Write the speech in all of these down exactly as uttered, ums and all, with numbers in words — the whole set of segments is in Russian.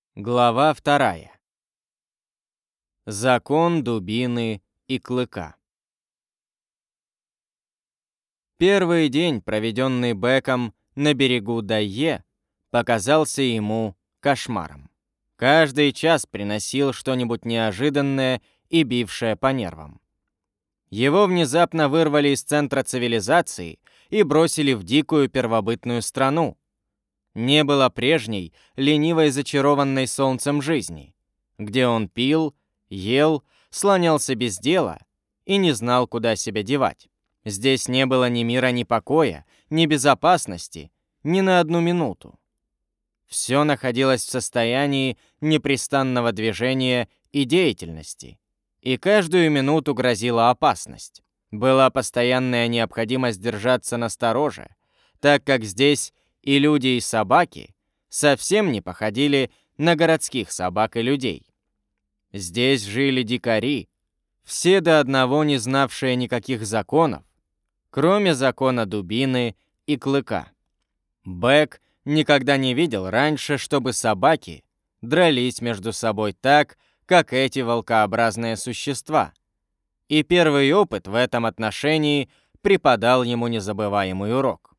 Глава вторая. Закон дубины и клыка. Первый день, проведенный Беком на берегу Дайе, показался ему кошмаром. Каждый час приносил что-нибудь неожиданное и бившее по нервам. Его внезапно вырвали из центра цивилизации и бросили в дикую первобытную страну. Не было прежней, ленивой, зачарованной солнцем жизни, где он пил, ел, слонялся без дела и не знал, куда себя девать. Здесь не было ни мира, ни покоя, ни безопасности, ни на одну минуту. Все находилось в состоянии непрестанного движения и деятельности, и каждую минуту грозила опасность. Была постоянная необходимость держаться настороже, так как здесь и люди, и собаки совсем не походили на городских собак и людей. Здесь жили дикари, все до одного не знавшие никаких законов, кроме закона дубины и клыка. Бек никогда не видел раньше, чтобы собаки дрались между собой так, как эти волкообразные существа. И первый опыт в этом отношении преподал ему незабываемый урок.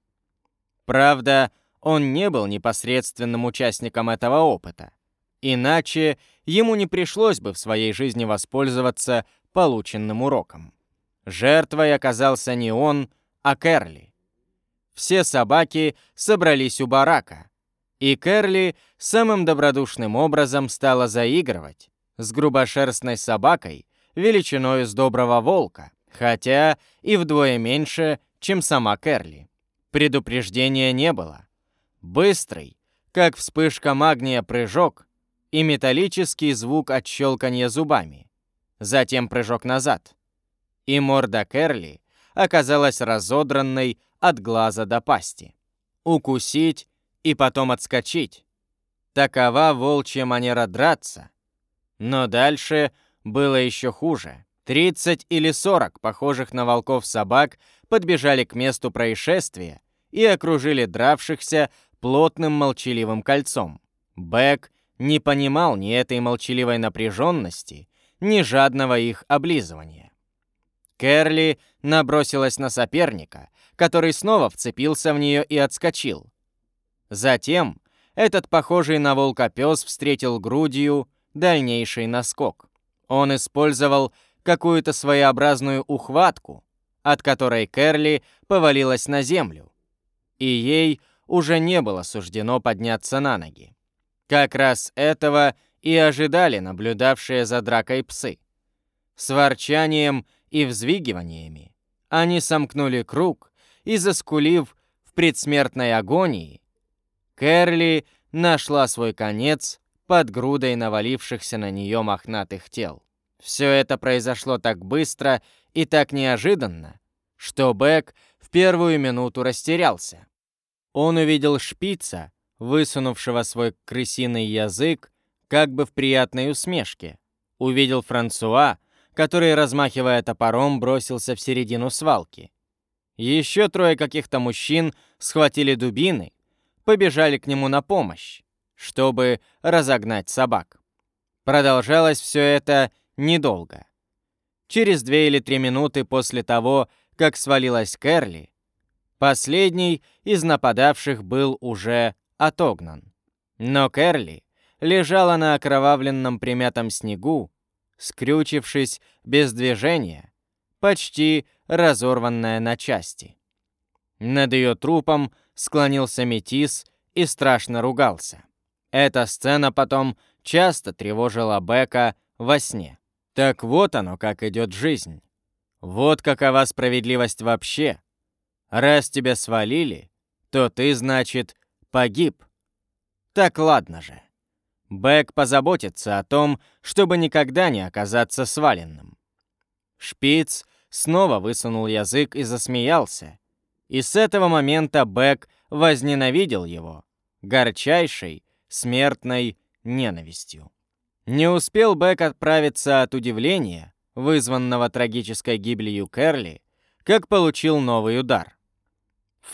Правда, он не был непосредственным участником этого опыта, иначе ему не пришлось бы в своей жизни воспользоваться полученным уроком. Жертвой оказался не он, а Кэрли. Все собаки собрались у барака, и Кэрли самым добродушным образом стала заигрывать с грубошерстной собакой величиной с доброго волка, хотя и вдвое меньше, чем сама Кэрли. Предупреждения не было. Быстрый, как вспышка магния, прыжок и металлический звук от щелканья зубами. Затем прыжок назад. И морда Кэрли оказалась разодранной от глаза до пасти. Укусить и потом отскочить. Такова волчья манера драться. Но дальше было еще хуже. Тридцать или сорок похожих на волков собак подбежали к месту происшествия и окружили дравшихся плотным молчаливым кольцом. Бек не понимал ни этой молчаливой напряженности, ни жадного их облизывания. Кэрли набросилась на соперника, который снова вцепился в нее и отскочил. Затем этот похожий на волка пес встретил грудью дальнейший наскок. Он использовал какую-то своеобразную ухватку, от которой Кэрли повалилась на землю, и ей уже не было суждено подняться на ноги. Как раз этого и ожидали наблюдавшие за дракой псы. С ворчанием и взвигиваниями они сомкнули круг и, заскулив в предсмертной агонии, Кэрли нашла свой конец под грудой навалившихся на нее мохнатых тел. Все это произошло так быстро и так неожиданно, что Бек в первую минуту растерялся. Он увидел шпица, высунувшего свой крысиный язык, как бы в приятной усмешке. Увидел Франсуа, который, размахивая топором, бросился в середину свалки. Еще трое каких-то мужчин схватили дубины, побежали к нему на помощь, чтобы разогнать собак. Продолжалось все это недолго. Через две или три минуты после того, как свалилась Кэрли, последний из нападавших был уже отогнан. Но Кэрли лежала на окровавленном примятом снегу, скрючившись без движения, почти разорванная на части. Над ее трупом склонился метис и страшно ругался. Эта сцена потом часто тревожила Бека во сне. Так вот оно, как идет жизнь. Вот какова справедливость вообще. Раз тебя свалили, то ты, значит, погиб. Так ладно же. Бек позаботится о том, чтобы никогда не оказаться сваленным. Шпиц снова высунул язык и засмеялся. И с этого момента Бек возненавидел его горчайшей, смертной ненавистью. Не успел Бек отправиться от удивления, вызванного трагической гибелью Кэрли, как получил новый удар.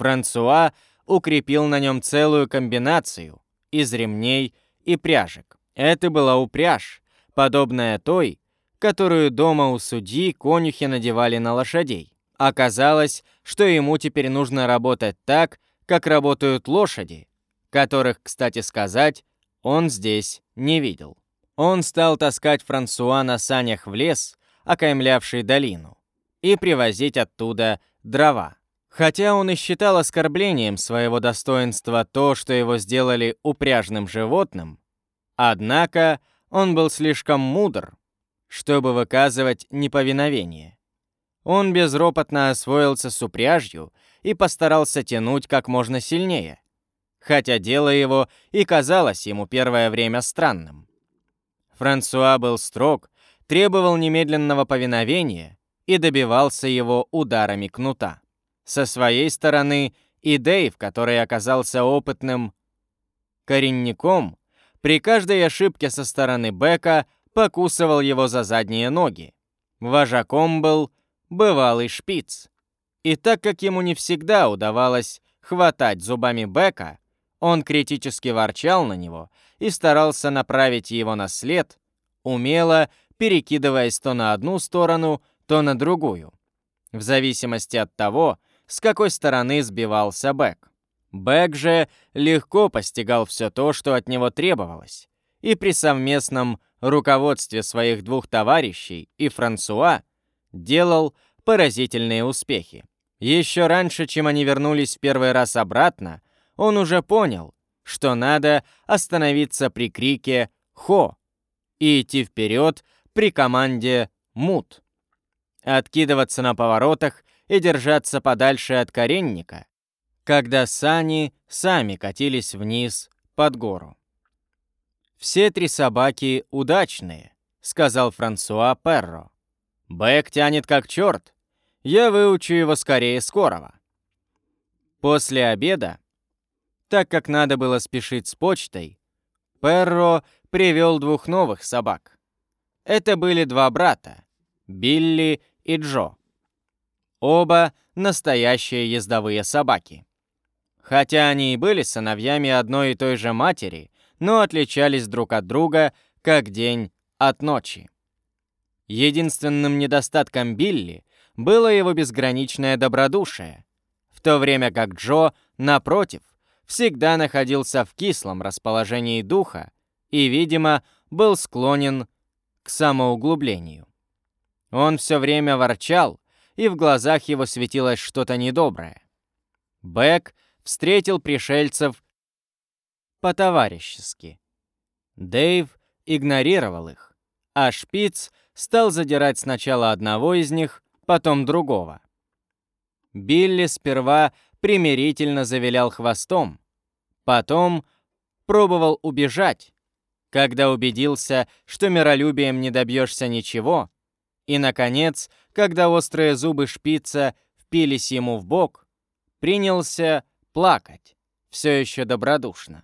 Франсуа укрепил на нем целую комбинацию из ремней и пряжек. Это была упряжь, подобная той, которую дома у судьи конюхи надевали на лошадей. Оказалось, что ему теперь нужно работать так, как работают лошади, которых, кстати сказать, он здесь не видел. Он стал таскать Франсуа на санях в лес, окаймлявший долину, и привозить оттуда дрова. Хотя он и считал оскорблением своего достоинства то, что его сделали упряжным животным, однако он был слишком мудр, чтобы выказывать неповиновение. Он безропотно освоился с упряжью и постарался тянуть как можно сильнее, хотя дело его и казалось ему первое время странным. Франсуа был строг, требовал немедленного повиновения и добивался его ударами кнута. Со своей стороны и Дэйв, который оказался опытным коренником, при каждой ошибке со стороны Бека покусывал его за задние ноги. Вожаком был бывалый шпиц. И так как ему не всегда удавалось хватать зубами Бека, он критически ворчал на него и старался направить его на след, умело перекидываясь то на одну сторону, то на другую, в зависимости от того, с какой стороны сбивался Бек. Бек же легко постигал все то, что от него требовалось, и при совместном руководстве своих двух товарищей и Франсуа делал поразительные успехи. Еще раньше, чем они вернулись в первый раз обратно, он уже понял, что надо остановиться при крике «Хо!» и идти вперед при команде «Мут», откидываться на поворотах и держаться подальше от коренника, когда сани сами катились вниз под гору. «Все три собаки удачные», — сказал Франсуа Перро. «Бек тянет как черт. Я выучу его скорее скорого». После обеда, так как надо было спешить с почтой, Перро привел двух новых собак. Это были два брата, Билли и Джо. Оба настоящие ездовые собаки. Хотя они и были сыновьями одной и той же матери, но отличались друг от друга, как день от ночи. Единственным недостатком Билли было его безграничное добродушие, в то время как Джо, напротив, всегда находился в кислом расположении духа и, видимо, был склонен к самоуглублению. Он все время ворчал, и в глазах его светилось что-то недоброе. Бек встретил пришельцев по-товарищески. Дэйв игнорировал их, а Шпиц стал задирать сначала одного из них, потом другого. Билли сперва примирительно завилял хвостом, потом пробовал убежать, когда убедился, что миролюбием не добьешься ничего, и, наконец, когда острые зубы Шпица впились ему в бок, принялся плакать, все еще добродушно.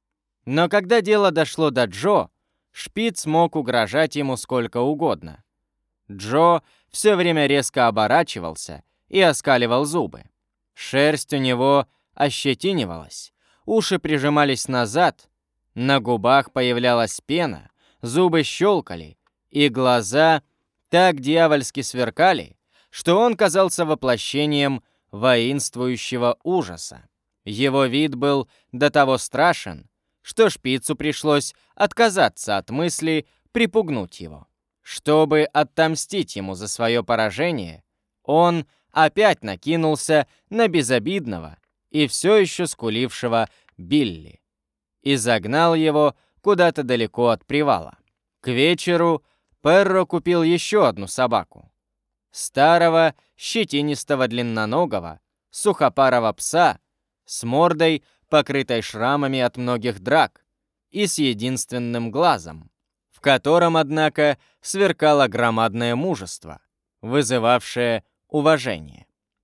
Но когда дело дошло до Джо, Шпиц мог угрожать ему сколько угодно. Джо все время резко оборачивался и оскаливал зубы. Шерсть у него ощетинивалась, уши прижимались назад, на губах появлялась пена, зубы щелкали, и глаза так дьявольски сверкали, что он казался воплощением воинствующего ужаса. Его вид был до того страшен, что Шпицу пришлось отказаться от мысли припугнуть его. Чтобы отомстить ему за свое поражение, он опять накинулся на безобидного и все еще скулившего Билли и загнал его куда-то далеко от привала. К вечеру Перро купил еще одну собаку. Старого, щетинистого, длинноногого, сухопарого пса с мордой, покрытой шрамами от многих драк, и с единственным глазом, в котором, однако, сверкало громадное мужество, вызывавшее уважение.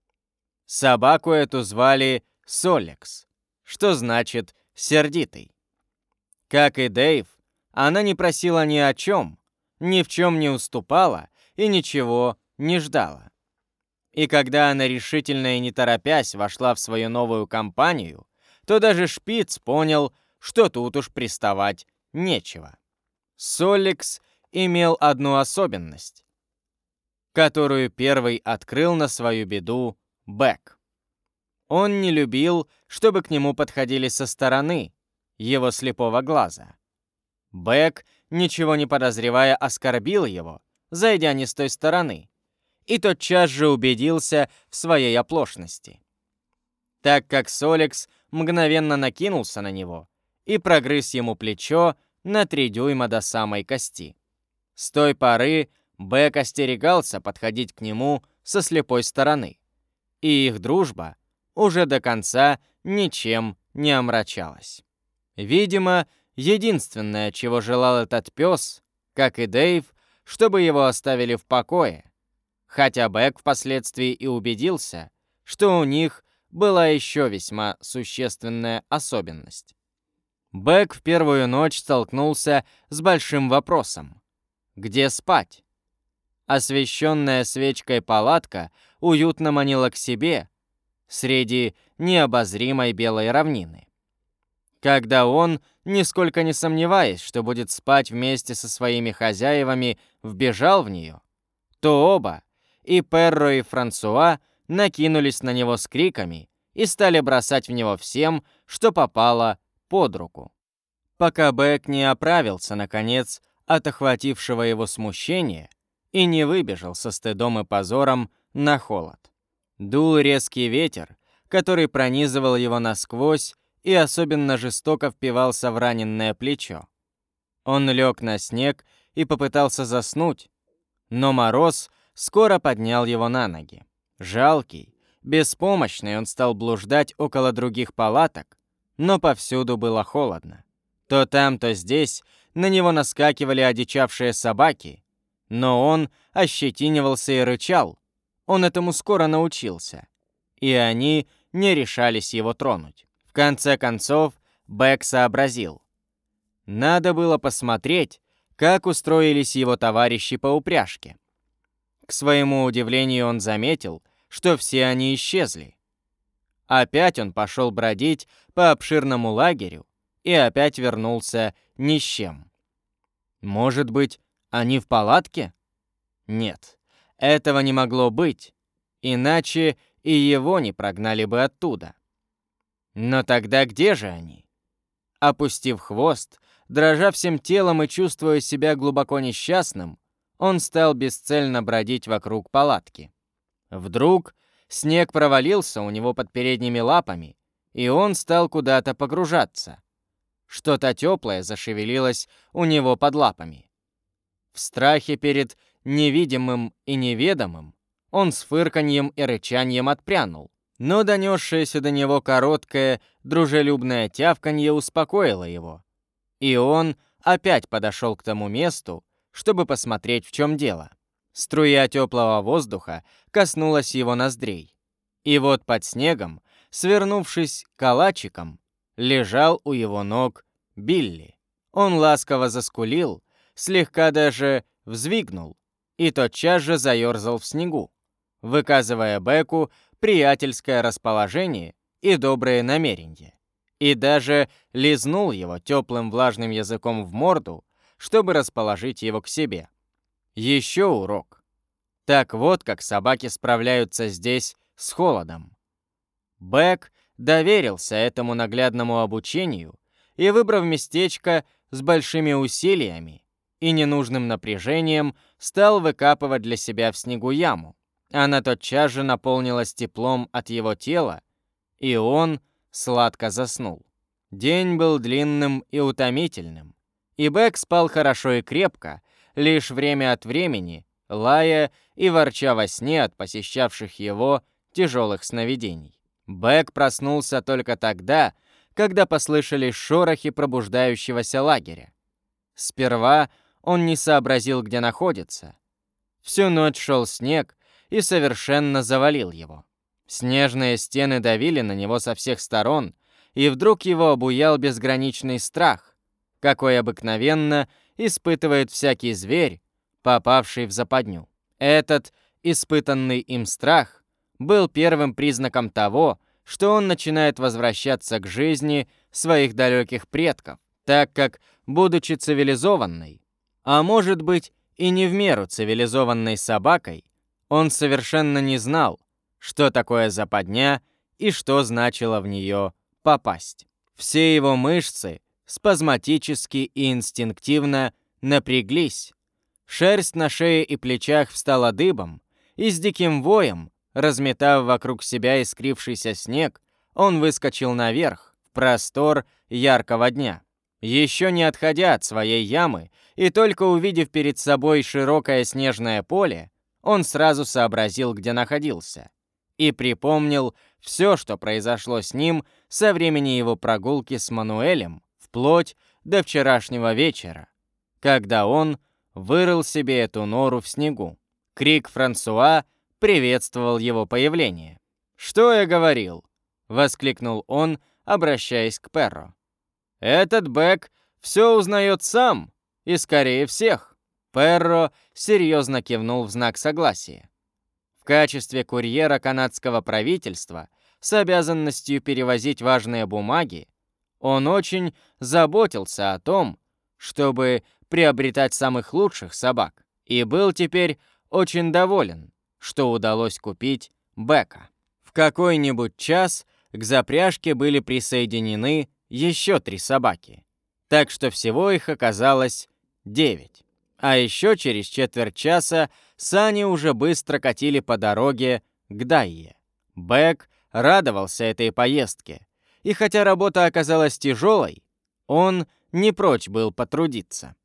Собаку эту звали Солекс, что значит «сердитый». Как и Дэйв, она не просила ни о чем, ни в чем не уступала и ничего не ждала. И когда она решительно и не торопясь вошла в свою новую компанию, то даже Шпиц понял, что тут уж приставать нечего. Соликс имел одну особенность, которую первый открыл на свою беду Бэк. Он не любил, чтобы к нему подходили со стороны его слепого глаза. Бэк, ничего не подозревая, оскорбил его, зайдя не с той стороны, и тотчас же убедился в своей оплошности, так как Соликс мгновенно накинулся на него и прогрыз ему плечо на три дюйма до самой кости. С той поры Бэк остерегался подходить к нему со слепой стороны, и их дружба уже до конца ничем не омрачалась. Видимо, единственное, чего желал этот пес, как и Дэйв, чтобы его оставили в покое, хотя Бэк впоследствии и убедился, что у них была еще весьма существенная особенность. Бэк в первую ночь столкнулся с большим вопросом: где спать? Освещенная свечкой палатка уютно манила к себе среди необозримой белой равнины. Когда он, нисколько не сомневаясь, что будет спать вместе со своими хозяевами, вбежал в нее, то оба, и Перро, и Франсуа, накинулись на него с криками и стали бросать в него всем, что попало под руку, пока Бэк не оправился, наконец, от охватившего его смущения и не выбежал со стыдом и позором на холод. Дул резкий ветер, который пронизывал его насквозь и особенно жестоко впивался в раненное плечо. Он лег на снег и попытался заснуть, но мороз скоро поднял его на ноги. Жалкий, беспомощный, он стал блуждать около других палаток, но повсюду было холодно. То там, то здесь на него наскакивали одичавшие собаки, но он ощетинивался и рычал. Он этому скоро научился, и они не решались его тронуть. В конце концов, Бэк сообразил: надо было посмотреть, как устроились его товарищи по упряжке. К своему удивлению, он заметил, что все они исчезли. Опять он пошел бродить по обширному лагерю и опять вернулся ни с чем. Может быть, они в палатке? Нет, этого не могло быть, иначе и его не прогнали бы оттуда. Но тогда где же они? Опустив хвост, дрожа всем телом и чувствуя себя глубоко несчастным, он стал бесцельно бродить вокруг палатки. Вдруг снег провалился у него под передними лапами, и он стал куда-то погружаться. Что-то теплое зашевелилось у него под лапами. В страхе перед невидимым и неведомым он с фырканьем и рычанием отпрянул, но донесшееся до него короткое, дружелюбное тявканье успокоило его, и он опять подошел к тому месту, чтобы посмотреть, в чем дело. Струя теплого воздуха коснулась его ноздрей, и вот под снегом, свернувшись калачиком, лежал у его ног Билли. Он ласково заскулил, слегка даже взвигнул и тотчас же заерзал в снегу, выказывая Бэку приятельское расположение и добрые намерения, и даже лизнул его теплым влажным языком в морду, чтобы расположить его к себе. Еще урок. Так вот, как собаки справляются здесь с холодом. Бэк доверился этому наглядному обучению и, выбрав местечко с большими усилиями и ненужным напряжением, стал выкапывать для себя в снегу яму. Она тотчас же наполнилась теплом от его тела, и он сладко заснул. День был длинным и утомительным, и Бэк спал хорошо и крепко, лишь время от времени лая и ворча во сне от посещавших его тяжелых сновидений. Бэк проснулся только тогда, когда послышались шорохи пробуждающегося лагеря. Сперва он не сообразил, где находится. Всю ночь шел снег и совершенно завалил его. Снежные стены давили на него со всех сторон, и вдруг его обуял безграничный страх, какой обыкновенно испытывает всякий зверь, попавший в западню. Этот испытанный им страх был первым признаком того, что он начинает возвращаться к жизни своих далеких предков, так как, будучи цивилизованной, А может быть, и не в меру цивилизованной собакой, он совершенно не знал, что такое западня и что значило в нее попасть. Все его мышцы спазматически и инстинктивно напряглись. Шерсть на шее и плечах встала дыбом, и с диким воем, разметав вокруг себя искрившийся снег, он выскочил наверх, в простор яркого дня. Еще не отходя от своей ямы и только увидев перед собой широкое снежное поле, он сразу сообразил, где находился, и припомнил все, что произошло с ним со времени его прогулки с Мануэлем вплоть до вчерашнего вечера, когда он вырыл себе эту нору в снегу. Крик Франсуа приветствовал его появление. «Что я говорил?» — воскликнул он, обращаясь к Перро. «Этот Бэк все узнает сам, и скорее всех». Перро серьезно кивнул в знак согласия. В качестве курьера канадского правительства с обязанностью перевозить важные бумаги, он очень заботился о том, чтобы приобретать самых лучших собак, и был теперь очень доволен, что удалось купить Бека. В какой-нибудь час к запряжке были присоединены еще три собаки, так что всего их оказалось девять. А еще через четверть часа сани уже быстро катили по дороге к Дайе. Бек радовался этой поездке, и хотя работа оказалась тяжелой, он не прочь был потрудиться.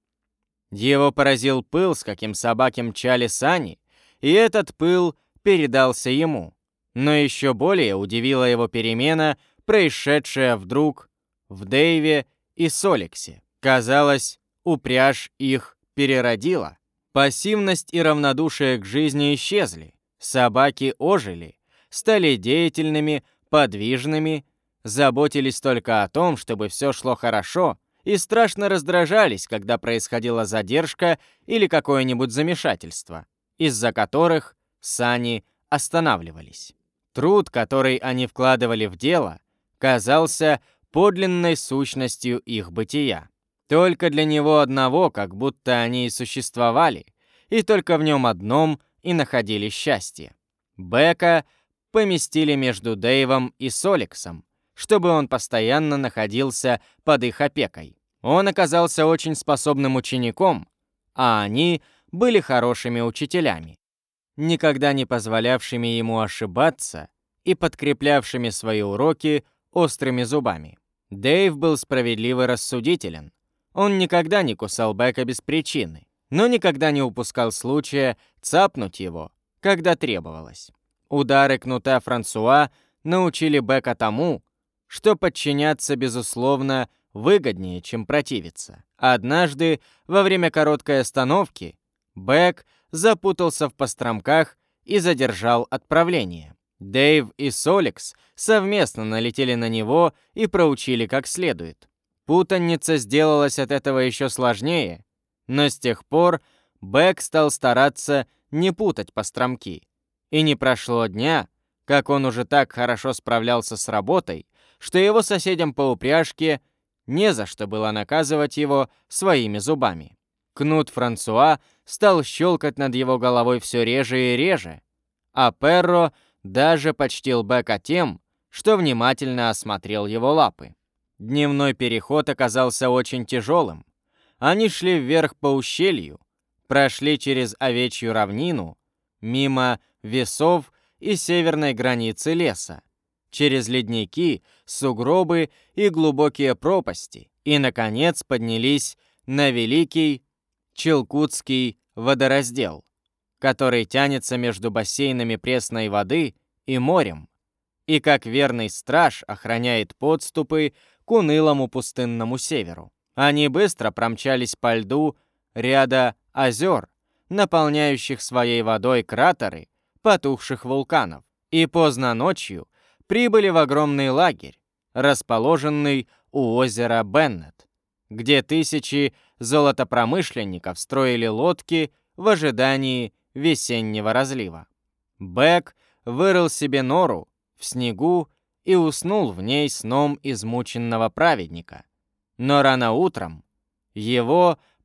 Его поразил пыл, с каким собаки мчали сани, и этот пыл передался ему. Но еще более удивила его перемена, происшедшая вдруг в Дэйве и Соликсе. Казалось, упряжь их переродила. Пассивность и равнодушие к жизни исчезли. Собаки ожили, стали деятельными, подвижными, заботились только о том, чтобы все шло хорошо, и страшно раздражались, когда происходила задержка или какое-нибудь замешательство, из-за которых сани останавливались. Труд, который они вкладывали в дело, казался подлинной сущностью их бытия. Только для него одного, как будто они и существовали, и только в нем одном и находили счастье. Бека поместили между Дэйвом и Соликсом, чтобы он постоянно находился под их опекой. Он оказался очень способным учеником, а они были хорошими учителями, никогда не позволявшими ему ошибаться и подкреплявшими свои уроки острыми зубами. Дэйв был справедливо рассудителен. Он никогда не кусал Бека без причины, но никогда не упускал случая цапнуть его, когда требовалось. Удары кнута Франсуа научили Бека тому, что подчиняться, безусловно, выгоднее, чем противиться. Однажды, во время короткой остановки, Бек запутался в постромках и задержал отправление. Дэйв и Соликс совместно налетели на него и проучили как следует. Путаница сделалась от этого еще сложнее, но с тех пор Бек стал стараться не путать постромки. И не прошло дня, как он уже так хорошо справлялся с работой, что его соседям по упряжке не за что было наказывать его своими зубами. Кнут Франсуа стал щелкать над его головой все реже и реже, а Перро даже почтил Бека тем, что внимательно осмотрел его лапы. Дневной переход оказался очень тяжелым. Они шли вверх по ущелью, прошли через овечью равнину, мимо весов и северной границы леса, через ледники, сугробы и глубокие пропасти, и, наконец, поднялись на Великий Чилкутский водораздел, который тянется между бассейнами пресной воды и морем, и как верный страж охраняет подступы к унылому пустынному северу. Они быстро промчались по льду ряда озер, наполняющих своей водой кратеры потухших вулканов, и поздно ночью прибыли в огромный лагерь, расположенный у озера Беннет, где тысячи золотопромышленников строили лодки в ожидании весеннего разлива. Бек вырыл себе нору в снегу и уснул в ней сном измученного праведника. Но рано утром его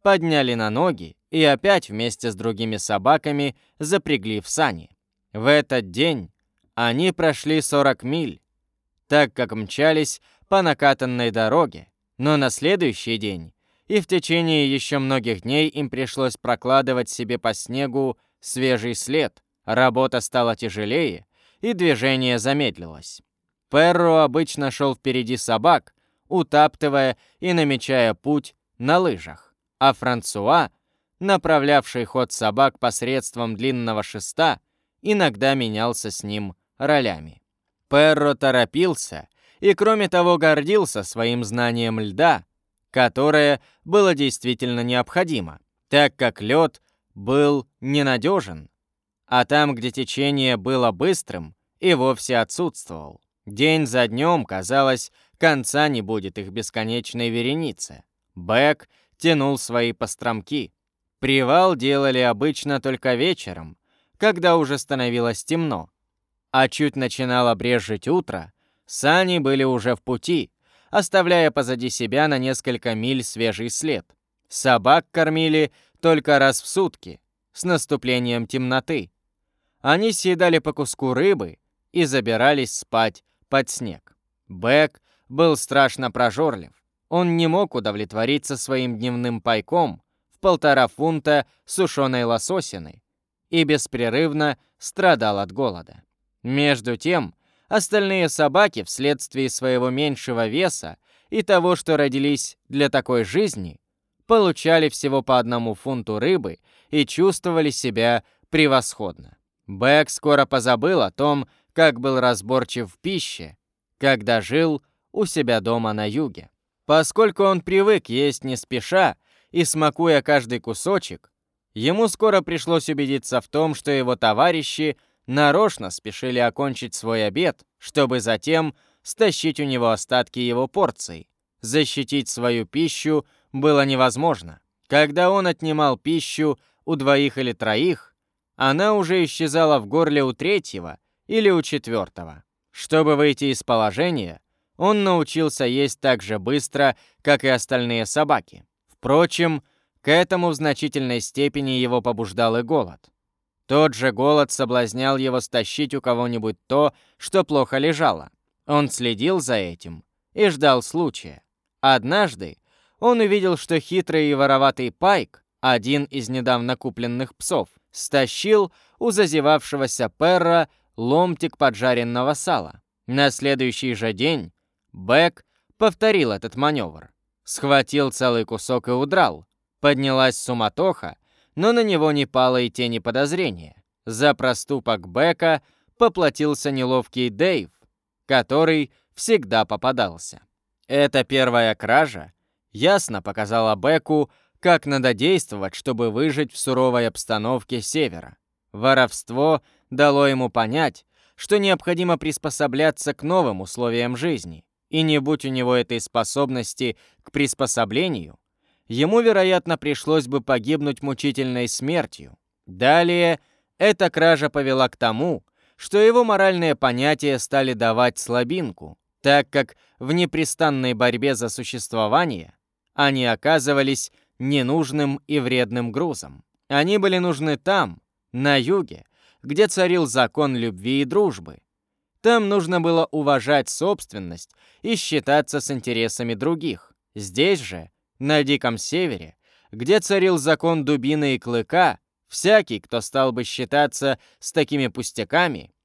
подняли на ноги и опять вместе с другими собаками запрягли в сани. В этот день они прошли сорок миль, так как мчались по накатанной дороге, но на следующий день и в течение еще многих дней им пришлось прокладывать себе по снегу свежий след. Работа стала тяжелее, и движение замедлилось. Перро обычно шел впереди собак, утаптывая и намечая путь на лыжах, а Франсуа, направлявший ход собак посредством длинного шеста, иногда менялся с ним ролями. Перро торопился и, кроме того, гордился своим знанием льда, которое было действительно необходимо, так как лед был ненадежен, а там, где течение было быстрым, и вовсе отсутствовал. День за днем, казалось, конца не будет их бесконечной веренице. Бэк тянул свои постромки. Привал делали обычно только вечером, когда уже становилось темно. А чуть начинало брезжить утро, сани были уже в пути, оставляя позади себя на несколько миль свежий след. Собак кормили только раз в сутки, с наступлением темноты. Они съедали по куску рыбы и забирались спать под снег. Бэк был страшно прожорлив. Он не мог удовлетвориться своим дневным пайком в полтора фунта сушеной лососины и беспрерывно страдал от голода. Между тем, остальные собаки вследствие своего меньшего веса и того, что родились для такой жизни, получали всего по одному фунту рыбы и чувствовали себя превосходно. Бэк скоро позабыл о том, как был разборчив в пище, когда жил у себя дома на юге. Поскольку он привык есть не спеша и смакуя каждый кусочек, ему скоро пришлось убедиться в том, что его товарищи нарочно спешили окончить свой обед, чтобы затем стащить у него остатки его порций. Защитить свою пищу было невозможно. Когда он отнимал пищу у двоих или троих, она уже исчезала в горле у третьего или у четвертого. Чтобы выйти из положения, он научился есть так же быстро, как и остальные собаки. Впрочем, к этому в значительной степени его побуждал и голод. Тот же голод соблазнял его стащить у кого-нибудь то, что плохо лежало. Он следил за этим и ждал случая. Однажды он увидел, что хитрый и вороватый Пайк, один из недавно купленных псов, стащил у зазевавшегося Перра ломтик поджаренного сала. На следующий же день Бэк повторил этот маневр. Схватил целый кусок и удрал. Поднялась суматоха, но на него не пало и тени подозрения. За проступок Бэка поплатился неловкий Дэйв, который всегда попадался. Эта первая кража ясно показала Бэку, как надо действовать, чтобы выжить в суровой обстановке Севера. Воровство дало ему понять, что необходимо приспосабляться к новым условиям жизни, и не будь у него этой способности к приспособлению, ему, вероятно, пришлось бы погибнуть мучительной смертью. Далее эта кража повела к тому, что его моральные понятия стали давать слабинку, так как в непрестанной борьбе за существование они оказывались ненужным и вредным грузом. Они были нужны там, на юге, где царил закон любви и дружбы. Там нужно было уважать собственность и считаться с интересами других. Здесь же, на Диком Севере, где царил закон дубины и клыка, всякий, кто стал бы считаться с такими пустяками,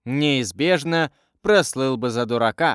неизбежно прослыл бы за дурака.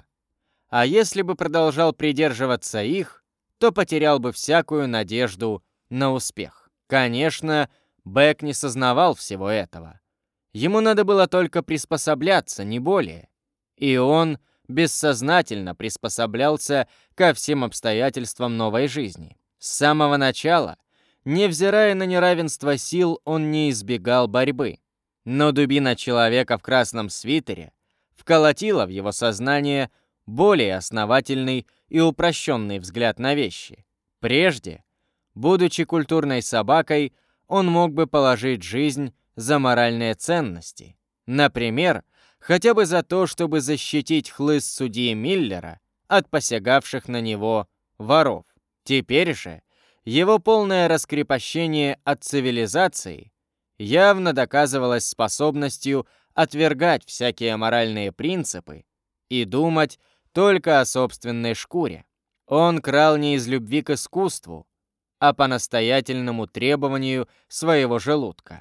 А если бы продолжал придерживаться их, то потерял бы всякую надежду на успех. Конечно, Бэк не сознавал всего этого. Ему надо было только приспосабляться, не более. И он бессознательно приспособлялся ко всем обстоятельствам новой жизни. С самого начала, невзирая на неравенство сил, он не избегал борьбы. Но дубина человека в красном свитере вколотила в его сознание более основательный и упрощенный взгляд на вещи. Прежде, будучи культурной собакой, он мог бы положить жизнь за моральные ценности. Например, хотя бы за то, чтобы защитить хлыст судьи Миллера от посягавших на него воров. Теперь же Его полное раскрепощение от цивилизации явно доказывалось способностью отвергать всякие моральные принципы и думать только о собственной шкуре. Он крал не из любви к искусству, а по настоятельному требованию своего желудка.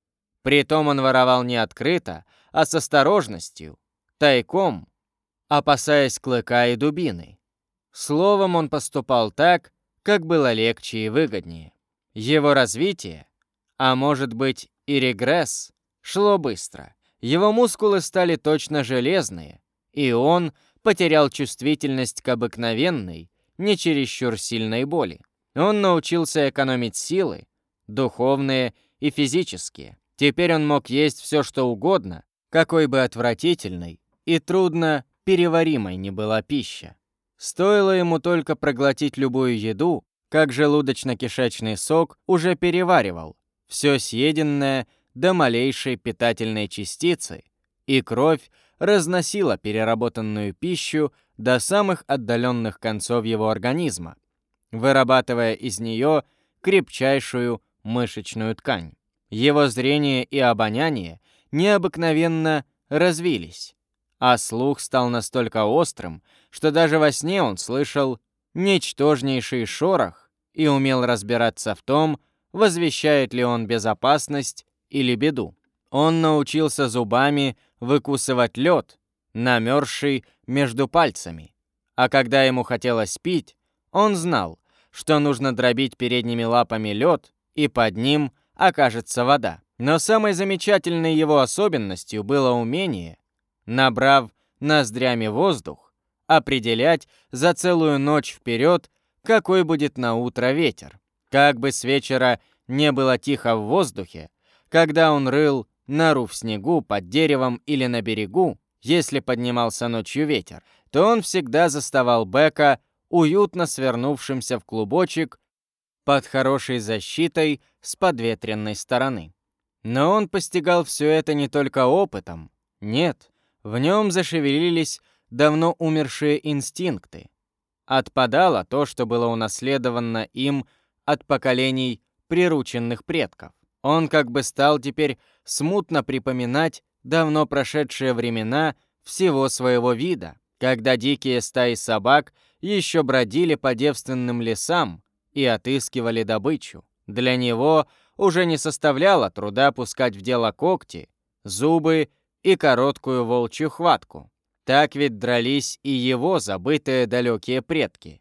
Притом он воровал не открыто, а с осторожностью, тайком, опасаясь клыка и дубины. Словом, он поступал так, как было легче и выгоднее. Его развитие, а может быть и регресс, шло быстро. Его мускулы стали точно железные, и он потерял чувствительность к обыкновенной, не чересчур сильной боли. Он научился экономить силы, духовные и физические. Теперь он мог есть все, что угодно, какой бы отвратительной и трудно переваримой ни была пища. Стоило ему только проглотить любую еду, как желудочно-кишечный сок уже переваривал все съеденное до малейшей питательной частицы, и кровь разносила переработанную пищу до самых отдаленных концов его организма, вырабатывая из нее крепчайшую мышечную ткань. Его зрение и обоняние необыкновенно развились, а слух стал настолько острым, что даже во сне он слышал ничтожнейший шорох и умел разбираться в том, возвещает ли он безопасность или беду. Он научился зубами выкусывать лед, намерзший между пальцами, а когда ему хотелось пить, он знал, что нужно дробить передними лапами лед, и под ним окажется вода. Но самой замечательной его особенностью было умение, набрав ноздрями воздух, определять за целую ночь вперед, какой будет на утро ветер. Как бы с вечера не было тихо в воздухе, когда он рыл нору в снегу под деревом или на берегу, если поднимался ночью ветер, то он всегда заставал Бека уютно свернувшимся в клубочек под хорошей защитой с подветренной стороны. Но он постигал все это не только опытом. Нет, в нем зашевелились давно умершие инстинкты. Отпадало то, что было унаследовано им от поколений прирученных предков. Он как бы стал теперь смутно припоминать давно прошедшие времена всего своего вида, когда дикие стаи собак еще бродили по девственным лесам и отыскивали добычу. Для него уже не составляло труда пускать в дело когти, зубы и короткую волчью хватку. Так ведь дрались и его забытые далекие предки.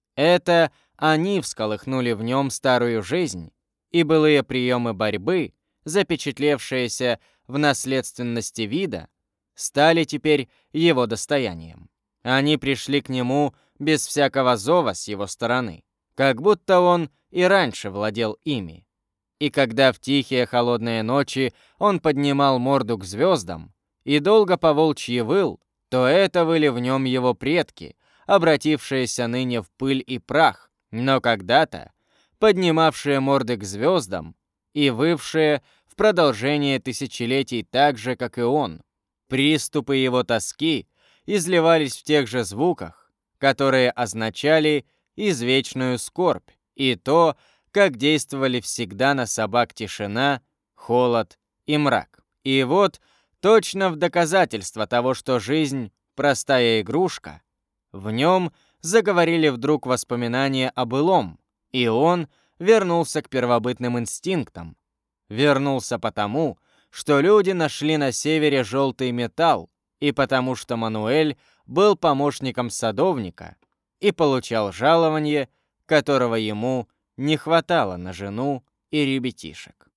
Это они всколыхнули в нем старую жизнь, и былые приемы борьбы, запечатлевшиеся в наследственности вида, стали теперь его достоянием. Они пришли к нему без всякого зова с его стороны, как будто он и раньше владел ими. И когда в тихие холодные ночи он поднимал морду к звездам и долго по-волчьи выл, то это выли в нем его предки, обратившиеся ныне в пыль и прах, но когда-то поднимавшие морды к звездам и вывшие в продолжение тысячелетий так же, как и он. Приступы его тоски изливались в тех же звуках, которые означали извечную скорбь, и то, как действовали всегда на собак тишина, холод и мрак. И вот, точно в доказательство того, что жизнь — простая игрушка, в нем заговорили вдруг воспоминания о былом, и он вернулся к первобытным инстинктам. Вернулся потому, что люди нашли на севере желтый металл, и потому что Мануэль был помощником садовника и получал жалование, которого ему не хватало на жену и ребятишек.